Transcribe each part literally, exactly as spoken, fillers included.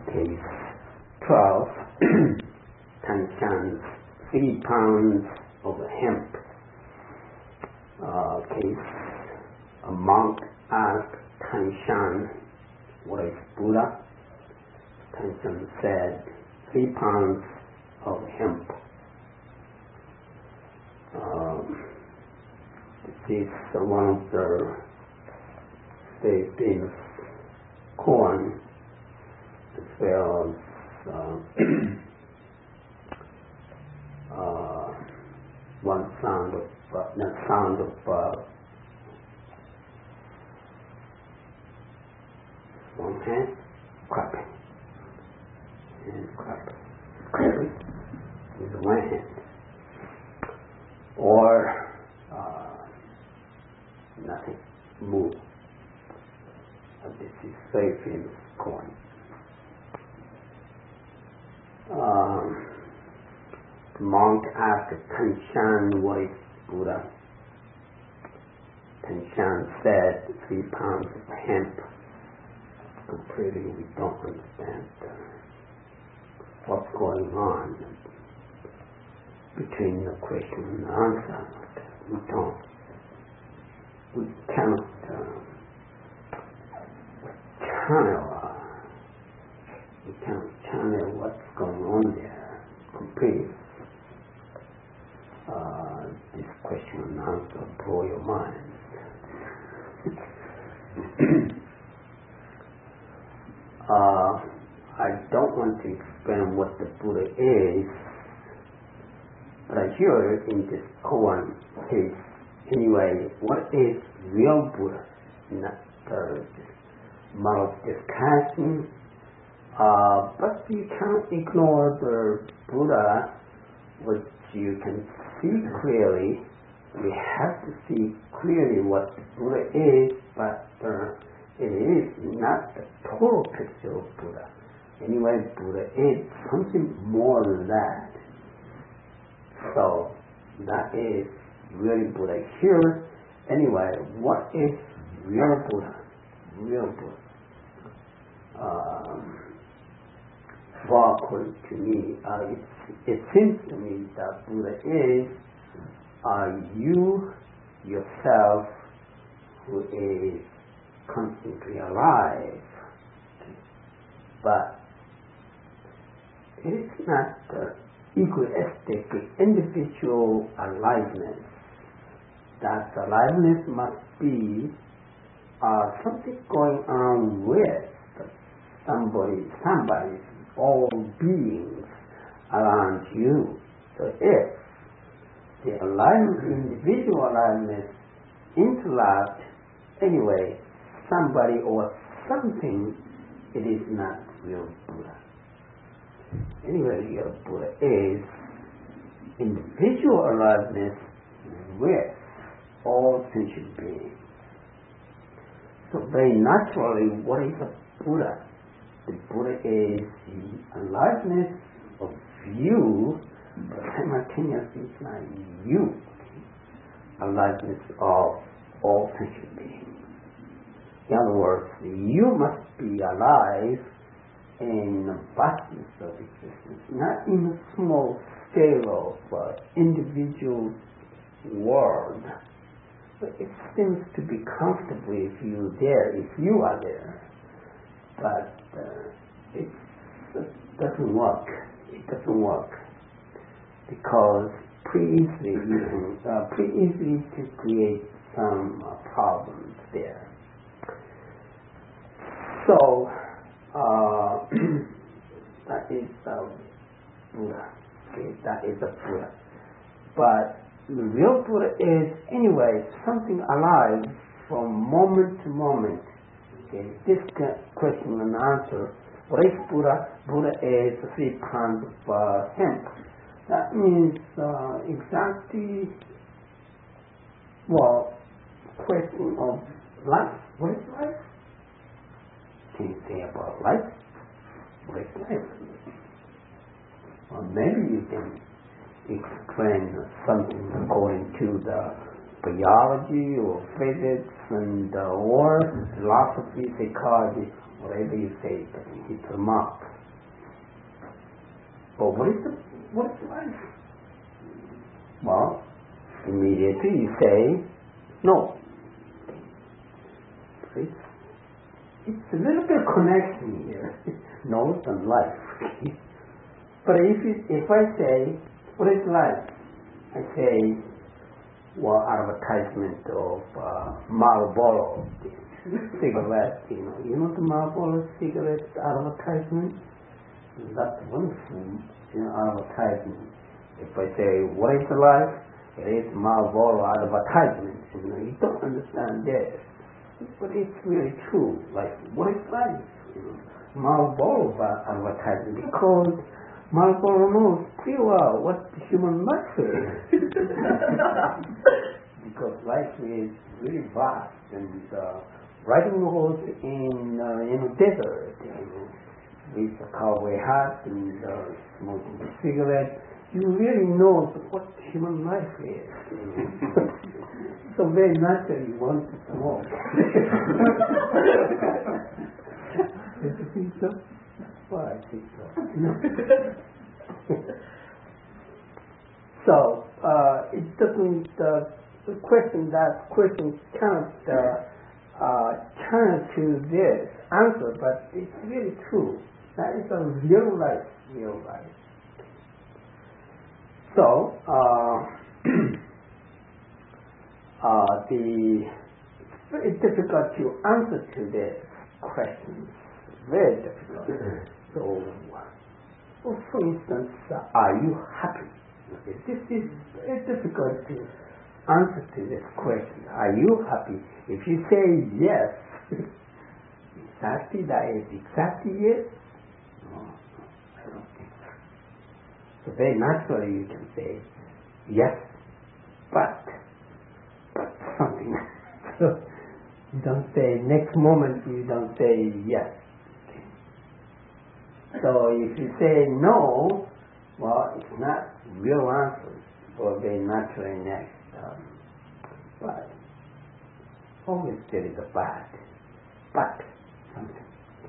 case twelve, Tanshan, three pounds of hemp. Uh, case, a monk asked Tanshan, what is Buddha? Tanshan said, three pounds of hemp. Um, this is one of the very famous koan, as well as uh, uh, one sound of uh, the sound of uh, one hand clapping and clapping, clapping with one hand, or uh, nothing, move. Uh, this is very famous koan. Um, the monk asked Tanshan, what is Buddha? Tanshan said, three pounds of hemp. Completely, we don't understand uh, what's going on between the question and the answer. We don't, we cannot uh, channel, uh, we cannot channel what's going on there completely. Uh, this question and answer blow your mind. uh, I don't want to explain what the Buddha is, but I hear in this koan case, anyway, what is real Buddha? Not the matter of discussion, uh, but you can't ignore the Buddha, which you can see clearly. We have to see clearly what the Buddha is, but uh, it is not the total picture of Buddha. Anyway, Buddha is something more than that. So that is really Buddha here. Anyway, what is real Buddha? Real Buddha. Um, well, according to me, uh, it, it seems to me that Buddha is uh, you yourself who is constantly alive. But it is not the egoistic individual aliveness. That aliveness must be uh, something going on with somebody, somebody, all beings around you. So if the aliveness, individual aliveness interact, anyway, somebody or something, it is not real Buddha. Anyway, real Buddha is individual aliveness with all sentient beings. So very naturally, what is a Buddha? The Buddha is the aliveness of you, but simultaneously it's not you. Aliveness of all sentient beings. In other words, you must be alive in the vastness of existence, not in a small scale of uh, individual world. But it seems to be comfortable if you're there, if you are there. But uh, it doesn't work. It doesn't work because pretty easily you can, uh, pretty easily to create some uh, problems there. So uh, that is uh, Buddha. Okay, that is a Buddha. But the real Buddha is anyway something alive from moment to moment. Okay, this question and answer. What is Buddha? Buddha is three pounds of uh, hemp. That means uh, exactly, well, question of life. What is life? Can you say about life? What is life? Or maybe you can explain something according to the biology or physics and uh, or philosophy, psychology, whatever you say, but hit the mark. But what is the what is life? Well, immediately you say no. It's, it's a little bit of connection here, nose and life. But if it, if I say what is life, I say well advertisement of uh, Marlboro cigarette. You know, you know the Marlboro cigarette advertisement. That's wonderful, you know, advertisement. If I say, what is life? It is Marlboro advertisement. You know, you don't understand this. But it's really true. Like, what is life? You know, Marlboro advertisement. Because Marlboro knows pretty well what the human life is. Because life is really vast. And uh, riding a horse in, uh, in a desert, you know, with a cowboy hat and uh, smoking a cigarette, you really know what human life is. You know? So very naturally you want to smoke. Did you think so? Well, I think so. So uh, it doesn't. Uh, the question that question cannot uh, uh, turn to this answer, but it's really true. That is a real life, real life. So, uh, uh, the it's very difficult to answer to this question. Very difficult. So, well, for instance, uh, are you happy? Okay, this is very difficult to answer to this question. Are you happy? If you say yes, exactly that is exactly yes. No, I don't think so. So very naturally you can say, yes, but, but something. So you don't say, next moment you don't say yes. Okay. So if you say no, well, it's not real answer for very naturally next. Um, but always there is a but, but something.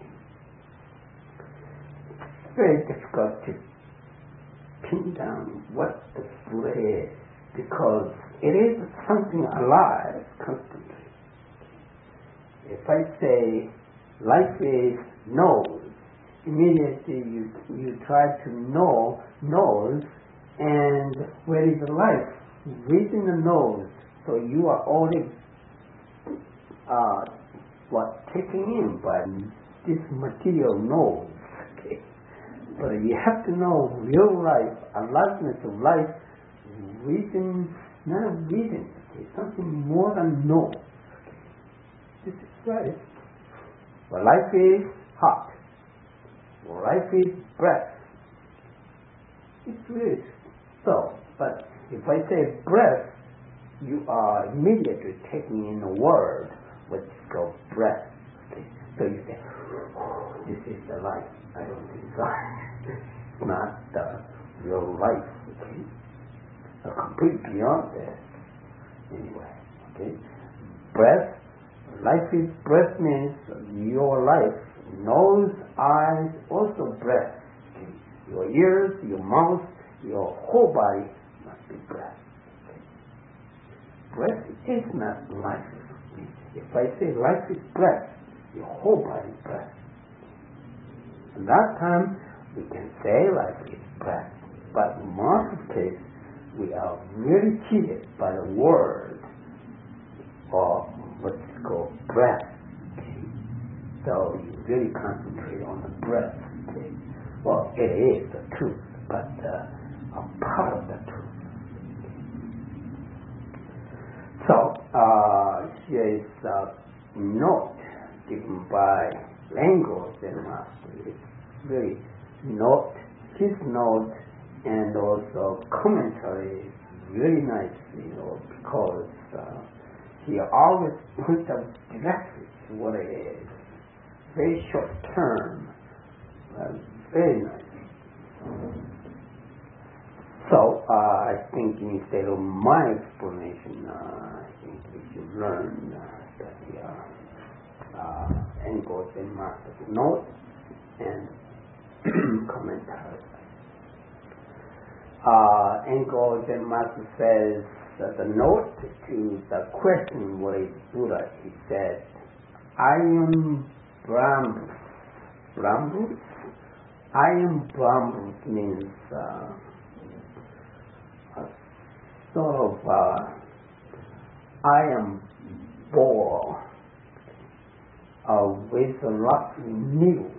Very difficult to pin down what the Buddha is, because it is something alive constantly. If I say life is nose, immediately you you try to know nose, and where is the life? Within the nose. So you are already uh, what taken in by this material nose. Okay. But you have to know real life, aliveness of life within, not within, okay, something more than no. This is right. Well, life is heart. Well, life is breath. It's really so. But if I say breath, you are immediately taking in a word which is called breath. Okay. So you say, this is the life. I don't think so. It's not the real life. Okay? So complete beyond that. Anyway, okay? Breath, life is breath means your life. Nose, eyes, also breath. Okay? Your ears, your mouth, your whole body must be breath. Okay? Breath is not life. Okay? If I say life is breath, your whole body is breath. At that time, we can say life is breath. But in most of the cases, we are really cheated by the word or what's called breath. Okay? So you really concentrate on the breath. Okay? Well, it is the truth, but uh, a part of the truth. So uh, here is a note given by Lango Zen-master. It's really note, his note, and also commentary is really nice, you know, because uh, he always points out directly what it is. Very short term, uh, very nice. So uh, I think instead of my explanation, uh, I think we should learn uh, that the uh, uh, Lango Zen-master's note and commentary. uh, Angkor Zen Master says that the note to the question, what is Buddha? He said, I am Brahman. Brahman? I am Brahman means uh, a sort of uh, I am born uh, with a lot of news,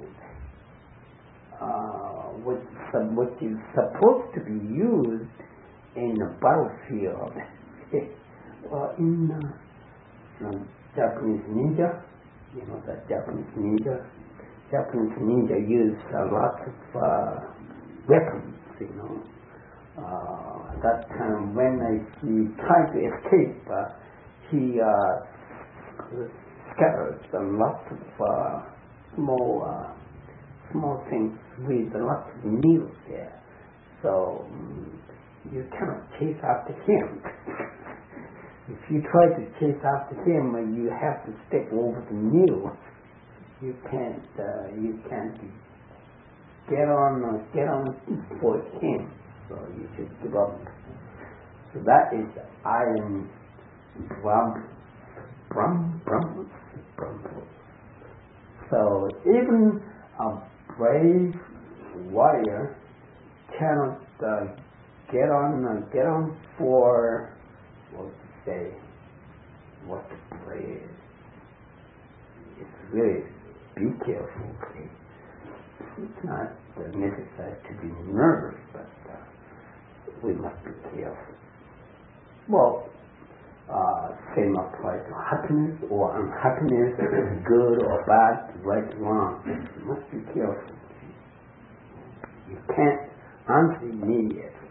uh, which, which is supposed to be used in a battlefield. Well, in uh, um, Japanese ninja, you know, the Japanese ninja, Japanese ninja use a lot of uh, weapons, you know. Uh, that time when uh, he tried to escape, uh, he uh, scattered a lot of uh, small uh, small things with a lot of needles there. So um, you cannot chase after him. If you try to chase after him, uh, you have to step over the needles. You can't. Uh, you can't get on. Uh, get on for him. So you should give up. So that is I am Brahm, Brahm, Brahm, Brahm. So even a brave warrior cannot uh, get on. Uh, get on for what to say. What the play is. It's really be careful. Okay? It's not necessary to be nervous, but uh, we must be careful. Well, uh, same applies to happiness or unhappiness, good or bad, right or wrong. You must be careful. You can't answer immediately.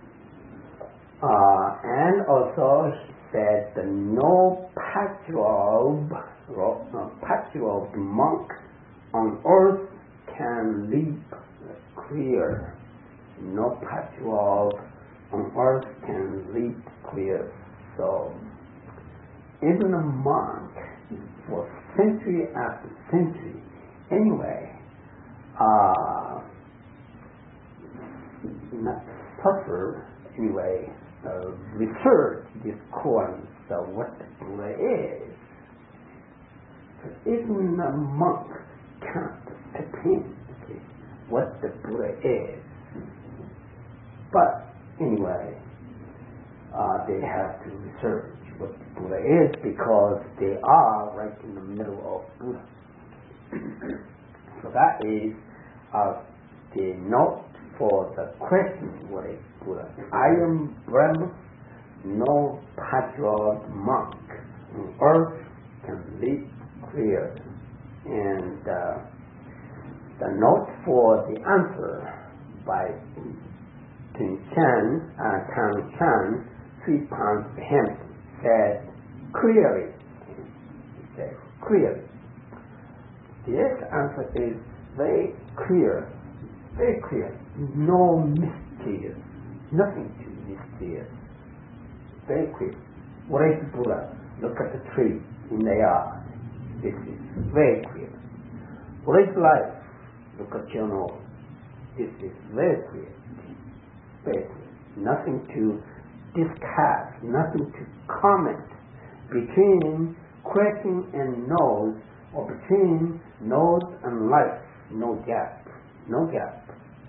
Uh, and also, he said, that no patriob, no patriob monk on earth can leap clear. No patriob on earth can leap clear. So, even a monk, for century after century, anyway, uh, not suffer, anyway, uh, research this course of what the Buddha is. So even a monk can't attain okay, what the Buddha is. But anyway, uh, they have to research what the Buddha is because they are right in the middle of Buddha. So that is uh, the note for the question, what is Buddha? I am Brahma, no patriot monk on earth can leap clear. And uh, the note for the answer by Tin Chan, uh, Tan Chan, three pounds to him, said clearly. He said clearly. This answer is very clear, very clear. No mysterious, nothing too mysterious. Very clear. What is Buddha? Look at the tree in the yard. This is very clear. What is life? Look at your nose. This is very clear. Very clear. Nothing to discuss, nothing to comment between question and nose, or between nose and life. No gap. No gap.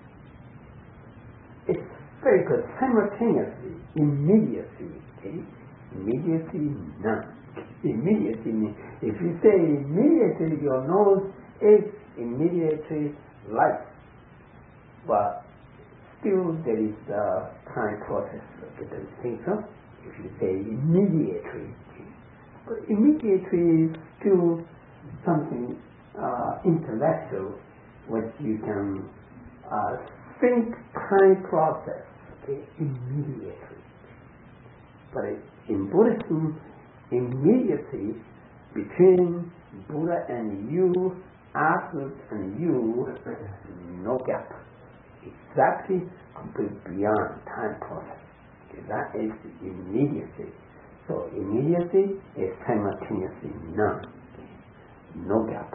It's very good. Simultaneously, immediacy. Okay? Immediacy, none. Immediacy means, if you say immediately your nose is immediately life, but still there is a time process. Okay, don't you think so? If you say immediately, but immediately is still something uh, intellectual, which you can uh, think time process. Okay, immediately. But in Buddhism, immediacy between Buddha and you, Absolute and you, no gap. Exactly, complete beyond time process. Okay, that is immediacy. So immediacy is simultaneously none. Okay, no gap.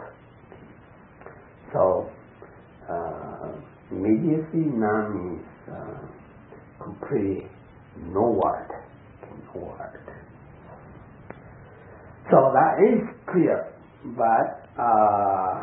So uh, immediacy, none means uh, simply no word. No word. So that is clear. But uh,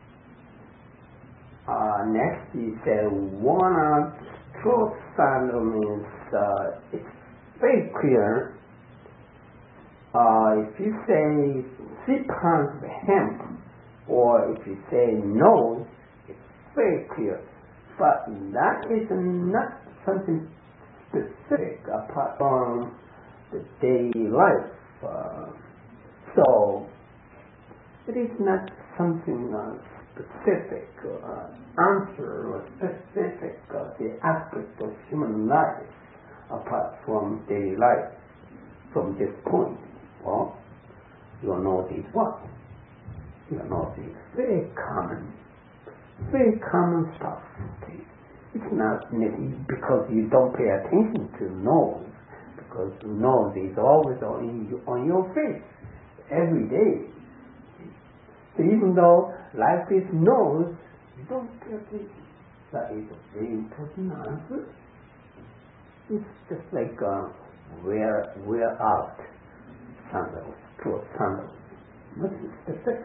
uh, next he said one stroke sandal means uh, it's very clear. Uh, if you say three pounds of hemp, or if you say nose, it's very clear. But that is not something specific apart from the daily life. Uh, so it is not something uh, specific uh, answer or specific uh, the aspect of human life apart from daily life. From this point, well, you know these what? You know these very common, very common stuff. Okay? It's not because you don't pay attention to nose, because nose is always on, you, on your face every day. So even though life is nose, you don't pay attention. That is a very important answer. It's just like uh, wear wear out sandals, clothes sandals. Nothing specific.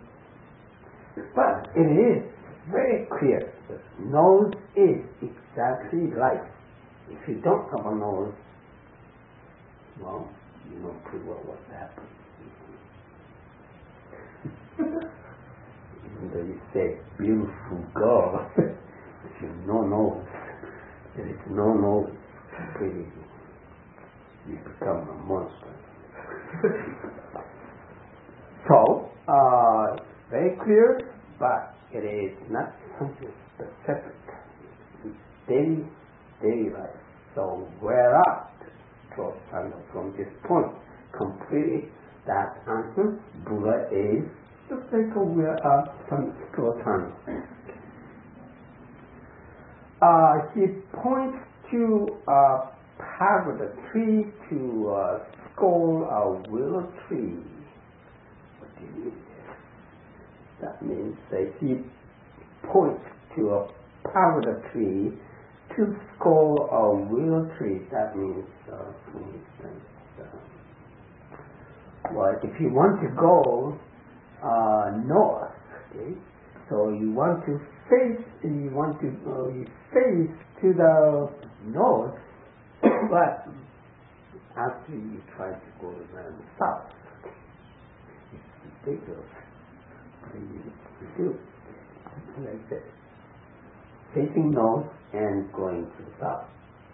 But it is very clear that nose is exactly life. If you don't have a nose, well, you know pretty well what's happening. Even though you say beautiful girl, if you no nose, there is no nose, pretty, you become a monster. So, uh, very clear, but it is not something specific. It's daily, daily life. So, wear out clothes sandal from this point. Completely that answer, Buddha is just like a wear out some clothes sandal. Uh, he points to a pagoda tree, to a skull, a willow tree. What do you mean? That means that he points to a pagoda tree, to skull, a willow tree. That means, uh, for instance, uh, well, if you want to go uh, north, okay, so you want to face, you want to uh, you face to the north, but after you try to go around the south, it's ridiculous. But you, you do something like this, facing north and going to the south.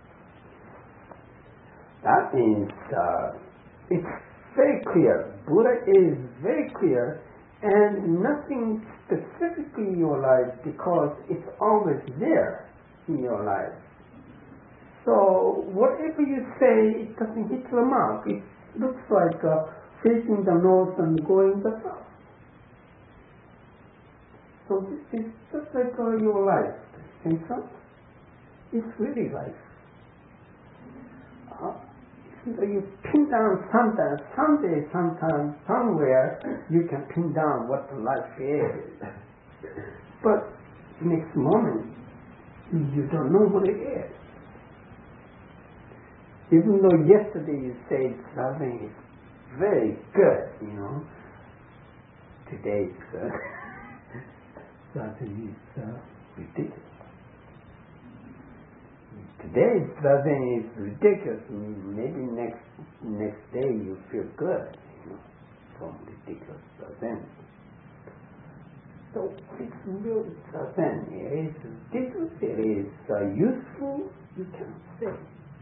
That means uh, it's very clear. Buddha is very clear, and nothing specifically in your life because it's always there in your life. So whatever you say, it doesn't hit the mark. It looks like uh, facing the north and going the south. So this is just like uh, your life. Think so? It's really life. Uh, you pin down sometime, someday, sometime, somewhere, you can pin down what the life is. But next moment, you don't know what it is. Even though yesterday you said something is very good, you know, today it's uh, something is uh, ridiculous. Today something is ridiculous. Maybe next next day you feel good, you know, from ridiculous then. So it's real then. It is ridiculous. It is uh, useful. You can say.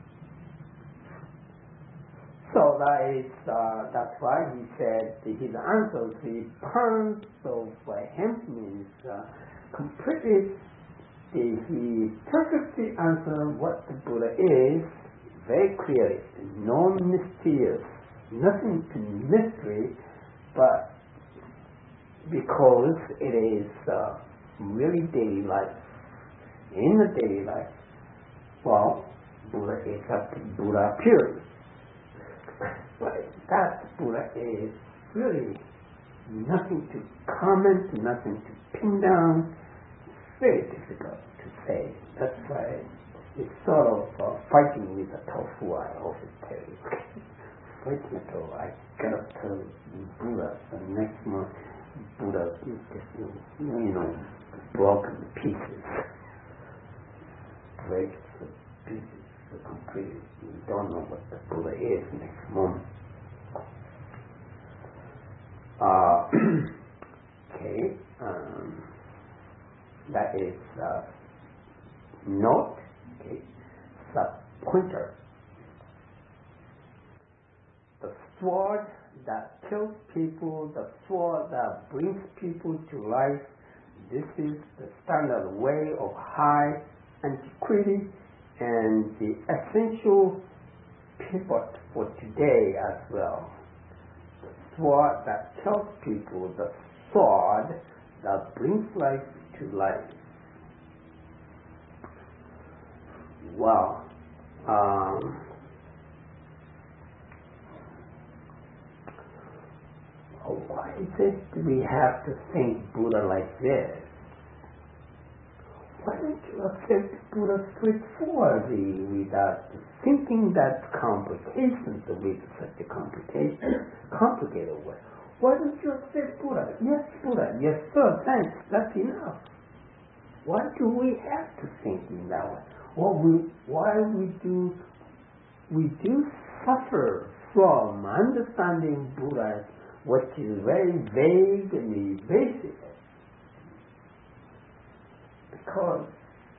So that is, uh, that's why he said his answer, the pounds of uh, hemp means uh, completely, the, he perfectly answered what the Buddha is, very clearly, no mysterious, nothing to mystery, but because it is uh, really daily life. In the daily life, well, Buddha is a Buddha pure. But that Buddha is really nothing to comment, nothing to pin down. It's very difficult to say. That's why it's sort of uh, fighting with the tofu, I always tell you. Fighting the tofu, I cannot tell Buddha, the next month, Buddha is just, you know, broken pieces. Breaks the pieces completely. You don't know what the Buddha is next moment. Uh, okay, um, that is uh, note, okay, sub pointer. The sword that kills people, the sword that brings people to life, this is the standard way of high antiquity and the essential pivot for today as well. The sword that kills people, the sword that brings life to life. Wow. Um, why is it we have to think Buddha like this? Why don't you accept Buddha straightforwardly without thinking that complications with such a complication, complicated way? Why don't you accept Buddha? Yes, Buddha. Yes, sir. Thanks. That's enough. Why do we have to think in that way? Well, we, why we do we do suffer from understanding Buddha, which is very vague and evasive? Because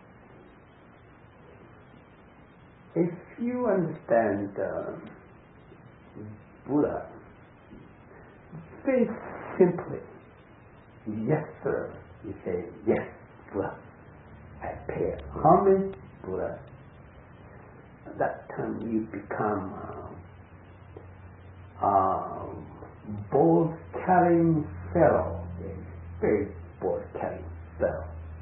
if you understand uh, Buddha very simply, yes sir, you say yes Buddha, I pay homage Buddha. At that time you become a uh, uh, bold carrying fellow, a very bold carrying fellow.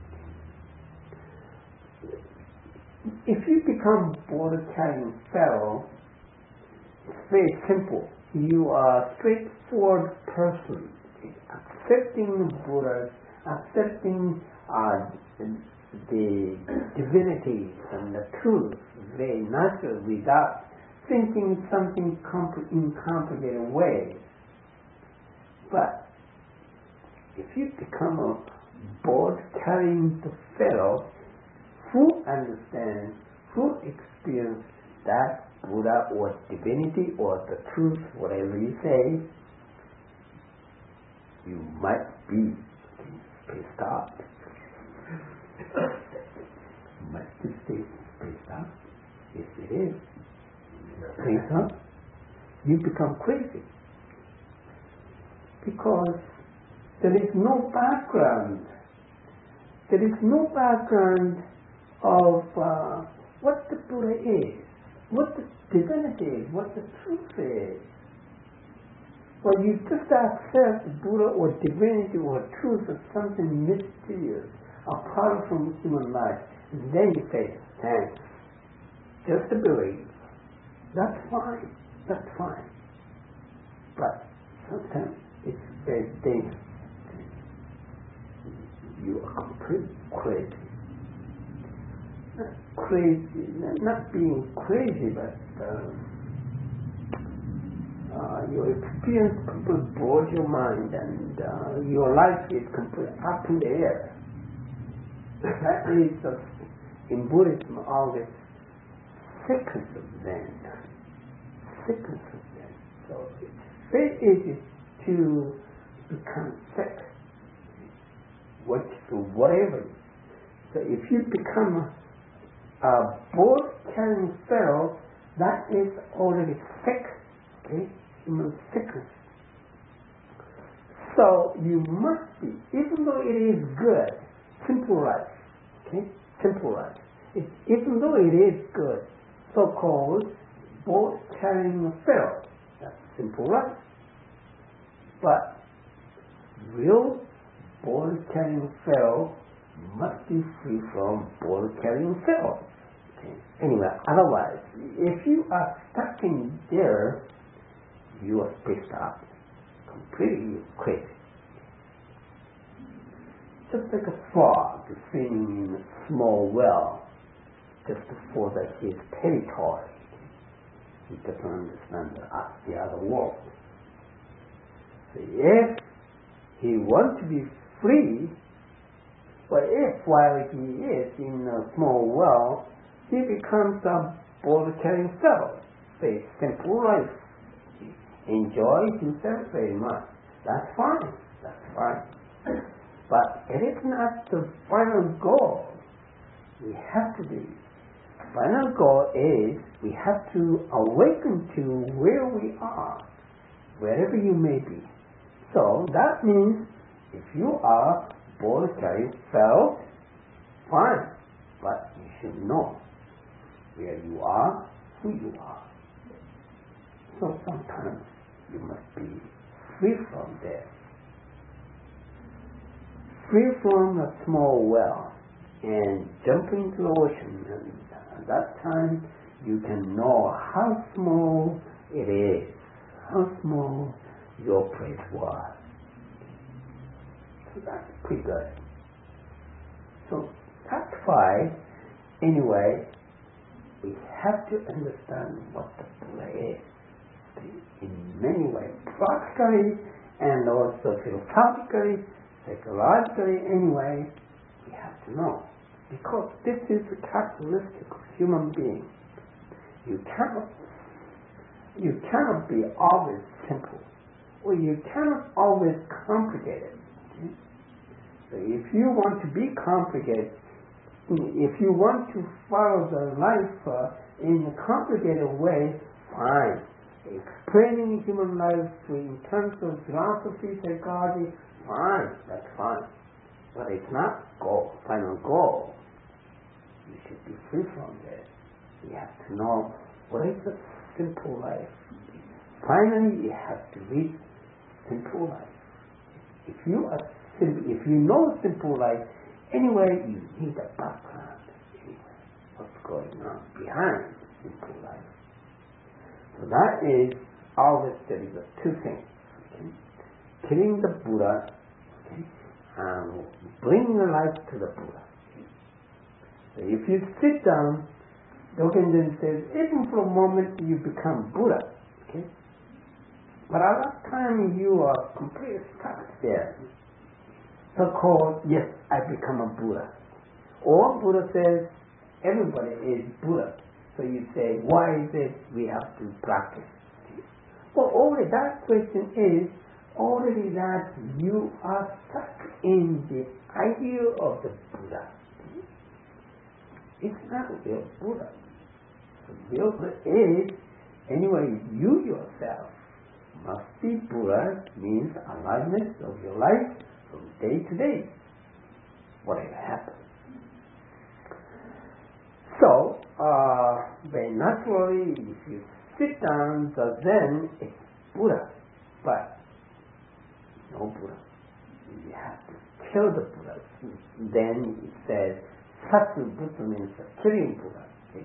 If you become border-carrying fellow, it's very simple. You are a straightforward person, accepting Buddha, accepting uh, the divinity and the truth very naturally without thinking something compl- in complicated ways. But if you become a border-carrying fellow, who understands, who experience that Buddha or divinity or the truth, whatever you say, you might be pissed off. You might be pissed off. Yes, it is. Pissed off. You become crazy. Because there is no background. There is no background of uh, what the Buddha is, what the divinity is, what the truth is. Well, you just accept Buddha or divinity or truth as something mysterious, apart from human life, and then you say, thanks, just a belief. That's fine, that's fine. But sometimes it's very dangerous. You are completely crazy. Not crazy, not being crazy, but um, uh, your experience completely blows your mind, and uh, your life is completely up in the air. That is, uh, in Buddhism, always sickness of Zen. Sickness of Zen. So it's very easy to become sick, what, whatever. So if you become a board-carrying fellow, that is already sick, okay, human sickness. So you must be, even though it is good, simple life, okay, simple life. It, even though it is good, so-called board-carrying fellow, that's simple life. But real board-carrying fellow must be free from ball-carrying cells. Okay. Anyway, otherwise, if you are stuck in there, you are pissed off, completely crazy. Just like a frog swimming in a small well. just for the, his territory. He doesn't understand the, uh, the other world. So if he wants to be free, but if while he is in a small world, he becomes a ball-carrying fellow, say, simple life, enjoys himself very much. That's fine. That's fine. But it is not the final goal. We have to be. Final goal is we have to awaken to where we are, wherever you may be. So that means if you are ball-carrying fellow, fine. But you should know where you are, who you are. So sometimes you must be free from there. Free from a small well and jump into the ocean. And at that time you can know how small it is, how small your place was. So that's pretty good. So that's why, anyway, we have to understand what the Buddha is in many ways, practically and also philosophically, psychologically, anyway, we have to know. Because this is a characteristic of human being. You cannot, you cannot be always simple, or you cannot always complicated. Okay? So if you want to be complicated, if you want to follow the life uh, in a complicated way, fine. Explaining human life in terms of philosophy, psychology, fine, that's fine. But it's not goal, final goal. You should be free from that. You have to know what is a simple life. Finally, you have to read simple life. If you are sim- if you know simple life, anyway, you need a background. Anyway, what's going on behind simple life? So that is always there is two things. Okay? Killing the Buddha, okay? And bringing the life to the Buddha. Okay? So if you sit down, Dogenjin says, even for a moment you become Buddha. Okay? But at that time you are completely stuck there. So-called, yes, I become a Buddha. Or Buddha says, everybody is Buddha. So you say, why is it we have to practice? Well, already that question is already that you are stuck in the idea of the Buddha. It's not real Buddha. The real Buddha is, anyway, you yourself must be Buddha, means aliveness of your life from day to day, whatever happens. So, uh, very naturally, if you sit down, the Zen is Buddha, but no Buddha. You have to kill the Buddha. Then it says, Satsu Butsu means killing Buddha. Okay?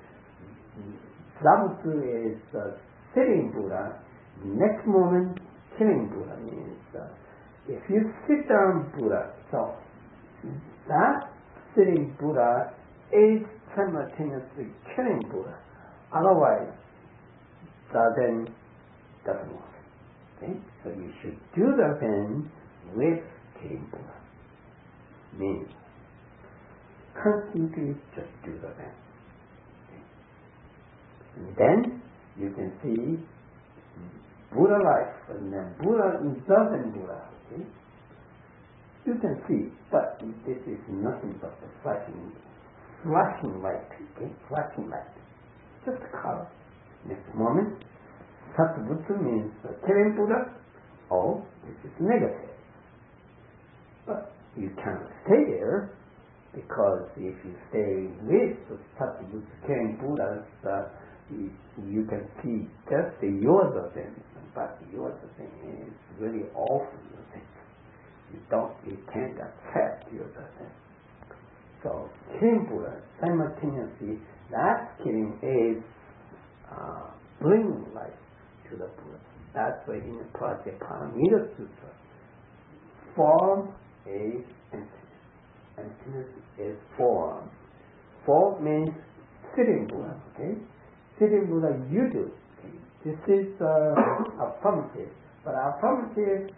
Zabutsu is uh, sitting Buddha. Next moment, killing Buddha means uh, if you sit down Buddha, so that sitting Buddha is simultaneously killing Buddha. Otherwise, the Zen doesn't work. Okay? So you should do the Zen with killing Buddha. Means constantly just do the Zen. Okay? And then you can see Buddha life, and then Buddha doesn't Buddha. Okay? You can see, but this is nothing but the flashing flashing light, okay? Flashing light. Just a color. Next moment, Satubutsu means uh, killing Buddha. Oh, this is negative. But you cannot stay there, because if you stay with the Satubutsu killing Buddha, uh, you, you can see just the yours of them, but yours of them is really awful. You don't, you can't accept yours of them. So, killing Buddha, simultaneously, that killing is uh, bringing life to the Buddha. That's why in the Prajnaparamita Sutra, form is emptiness. Emptiness is form. Form means sitting Buddha. Okay, sitting Buddha, you do. Okay? This is uh, affirmative, but affirmative